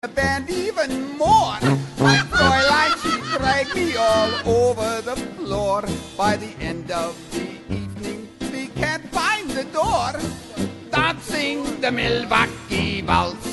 the band even more. My Fräulein, she dragged me all over the floor. By the end of the evening, we can't find the door. Dancing the Milwaukee Waltz.